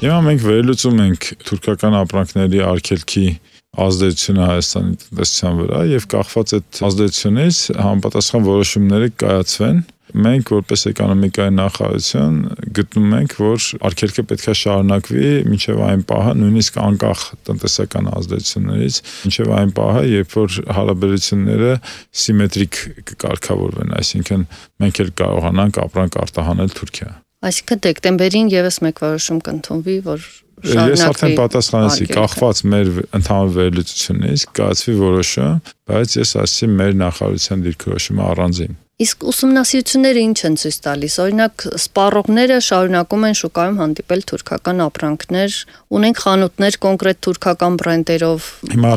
Հիմա մենք վերլուծում ենք թուրքական ապրանքների արգելքի ազդեցությունը Հայաստանի տնտեսության վրա եւ կախված այդ ազդեցությունից համապատասխան որոշումները կայացվեն։ Մենք որպես էկոնոմիկայի նախարարություն գտնում ենք, որ արգելքը պետք է շարունակվի մինչև այն պահը, նույնիսկ անկախ տնտեսական ազդեցություններից, մինչև այն պահը, երբ որ հարաբերությունները սիմետրիկ կկարգավորվեն, այսինքն մենք էլ կարողանանք ապրանք արտահանել Թուրքիա։ Այսինքն դեկտեմբերին եւս մեկ որոշում կընդունվի, որ Ես արդեն պատասխանեցի, կախված մեր ընդհանուր վերլուծությունից կայացվի որոշում, բայց ես ասացի մեր նախարարության դիրքորոշումը առանձին։ Իսկ ուսումնասիրությունները ինչ են ցույց տալիս? Օրինակ, սպառողները շարունակում են շուկայում հանդիպել թուրքական ապրանքներ, ունենք խանութներ կոնկրետ թուրքական բրենդերով։ Հիմա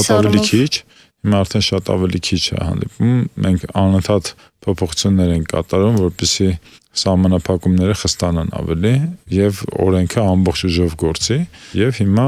արդեն շատ ավելի քիչ է հանդիպում։ Մենք անընդհատ փոփոխություններ ենք կատարում, որպեսզի սահմանափակումները խստանան ավելի եւ օրենքը ամբողջ ուժով գործի եւ հիմա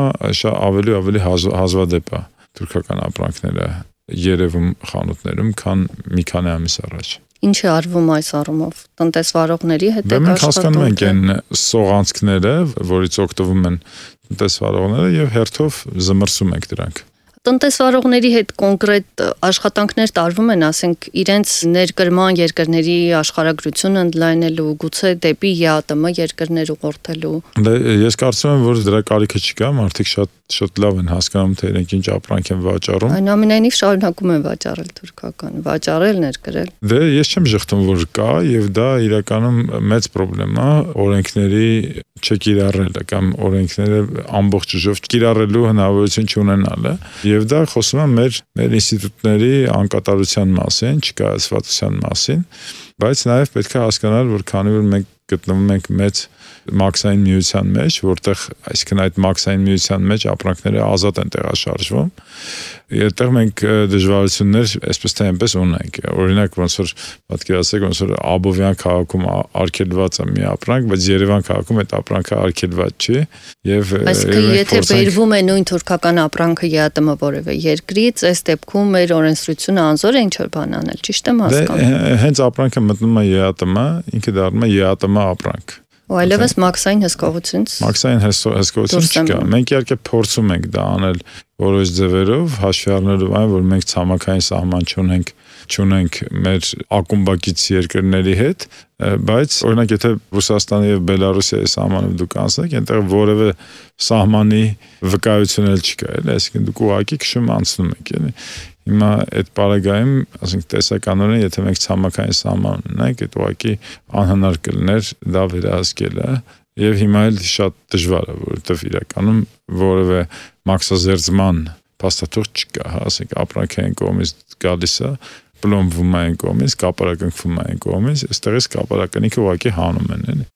ավելի հազվադեպ է թուրքական ապրանքները երևում խանութներում, քան մի քանի ամիս առաջ։ Ինչ է արվում այս առումով? Տնտեսվարողների հետ եք աշխատում։ Մենք հասկանում ենք այն սողանցքները, որից օգտվում են տնտեսվարողները եւ հերթով զմրսում ենք դրանք։ Տնտեսվարողների հետ կոնկրետ աշխատանքներ տարվում են, ասենք, իրենց ներկրման երկրների աշխարհագրությունը ընդլայնելու, գուցե դեպի ԵԱՏՄ երկրներ ուղղորդելու։ Ես կարծում եմ, որ դրա կարիքը չկա, մարդիկ շատ լավ են հասկանում, թե իրենք ինչ ապրանք են վաճառում։ Այնուամենայնիվ շարունակում են վաճառել թուրքական, վաճառել, ներկրել։ Ես չեմ շղթում, որ կա եւ դա իրականում մեծ խնդրեմ է օրենքների չկիրառելը կամ օրենքները ամբողջ ուժով կիրառելու հնարավորություն չունենալը եւ դա խոսում է մեր ինստիտուտների անկատարության մասին, չկայացվածության մասին, բայց նաեւ պետք է հասկանալ, որ քանի որ մենք գտնվում ենք մեծ մաքսային միության մեջ, որտեղ այսինքն այդ մաքսային միության մեջ ապրանքները ազատ են տեղաշարժվում, այդտեղ մենք դժվարություններ այսպես թե այնպես ունենք։ Օրինակ, ոնց որ պատկերացրեք, ոնց որ Աբովյան քաղաքում արգելված է մի ապրանք, բայց Երևան քաղաքում այդ ապրանքը արգելված չի եւ այսինքն եթե բերվում է նույն թուրքական ապրանքը ԵԱՏՄ որևէ երկրից, այս դեպքում մեր օրենսդրությունը անզոր է ինչ-որ բան անել, ճիշտ եմ հասկանում։ Հենց ապրանքը մտնում է ԵԱՏՄ, ինքը դառնում է ԵԱՏՄ ապրանք։ Ու այլևս մաքսային հսկողությունից։ Մաքսային հսկողություն չկա։ Մենք իհարկե փորձում ենք դա անել որոշ ձևերով, հաշվի առնելով այն, որ մենք ցամաքային սահման չունենք մեր ակումբակից երկրների հետ, բայց օրինակ եթե Ռուսաստանի եւ Բելարուսիայի սահմանը դուք անցնեք, այնտեղ որևէ սահմանի վկայություն էլ չկա, էլի, այսինքն դուք ուղղակի քշում անցնում եք, էլի։ Հիմա այդ պարագայում, ասենք տեսականորեն, եթե մենք ցամաքային սահման ունենք, այդ ուղղակի անհնար կլիներ դա վերահսկելը եւ հիմա էլ շատ դժվար է, որովհետեւ իրականում որևէ մաքսազերծման փաստաթուղթ չկա, ասենք ապրանքային կողմից գալիս է, պլոմբվում է այն կողմից, կապարակնքվում է այն կողմից, այստեղից կապարակնիքը ուղղակի հանում են, էլի։